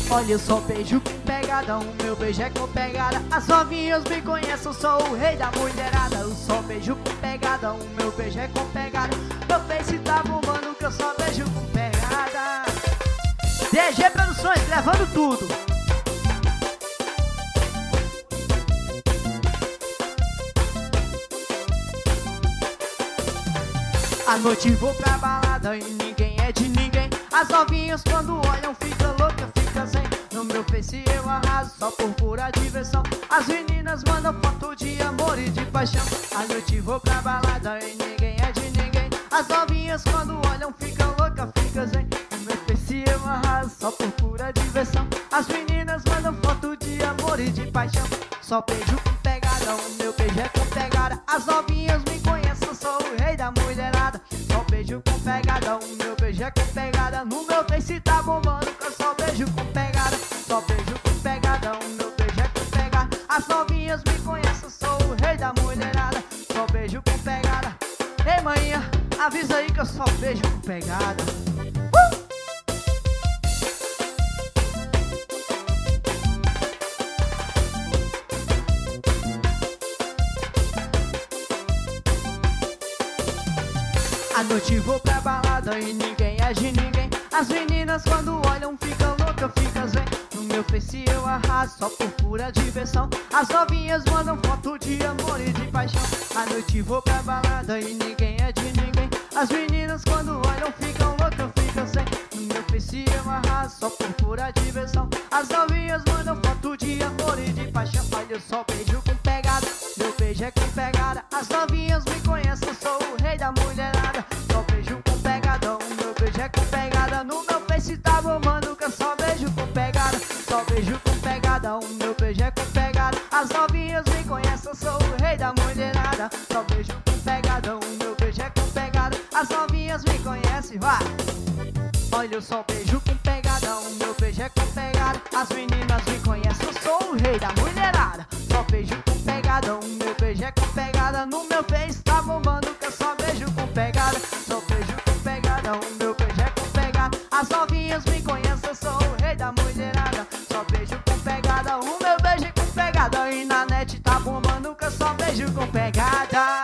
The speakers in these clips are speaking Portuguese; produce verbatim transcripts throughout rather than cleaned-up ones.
Olha, eu só beijo com pegada, o meu beijo é com pegada. As novinhas me conhecem, eu sou o rei da mulherada. Eu só beijo com pegada, o meu beijo é com pegada. Meu face tá bombando que eu só beijo com pegada. D G Produções, gravando tudo. À noite vou pra balada e ninguém é de ninguém. As novinhas quando olham ficam loucas, ficam zen. No meu face eu arraso só por pura diversão. As meninas mandam foto de amor e de paixão. À noite vou pra balada e ninguém é de ninguém. As novinhas quando olham ficam loucas, ficam zen. No meu face eu arraso só por pura diversão. As meninas mandam foto de amor e de paixão. Só beijo com pegada, o meu beijo é com pegada. As novinhas me conhecem, eu sou o rei da mulherada. Só beijo com pegada, o meu beijo é com pegada. No meu face tá bombando que eu só beijo com pegada. Só beijo com pegada, o meu beijo é com pegada. As novinhas me conhecem, eu sou o rei da mulherada. Só beijo com pegada. Ei, manhã, avisa aí que eu só beijo com pegada. uh! À noite vou pra balada e ninguém é de ninguém. As meninas quando olham ficam loucas, ficam zen. No meu face eu arraso só por pura diversão. As novinhas mandam foto de amor e de paixão. À noite vou pra balada e ninguém é de ninguém. As meninas quando olham ficam loucas, ficam zen. No meu face eu arraso só por pura diversão. As novinhas mandam foto de amor e de paixão. Olha, eu só beijo com pegada, meu beijo é com pegada. As novinhas me conhecem, eu sou o rei da mulherada. Só beijo com pegada, o meu beijo é com pegada. No meu face tá bombando que eu só beijo com pegada. Só beijo com pegada, o meu beijo é com pegada. As novinhas me conhecem, eu sou o rei da mulherada. Só beijo com pegada, o meu beijo é com pegada. As novinhas me conhecem, vai! Olha, eu só beijo com pegada, o meu beijo é com pegada. As meninas me conhecem, eu sou o rei da mulherada. Só beijo com pegada, o meu beijo é com pegada. No meu face tá bombando que eu só beijo com pegada. Só beijo com pegada, o meu beijo é com pegada. As novinhas me conhecem, eu sou o rei da mulherada. Só beijo com pegada, o meu beijo é com pegada. E na net tá bombando que eu só beijo com pegada.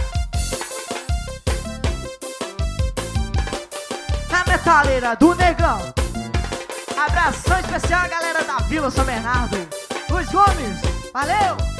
Na metaleira do Negão, abração especial a galera da Vila São Bernardo. Luiz Gomes, valeu!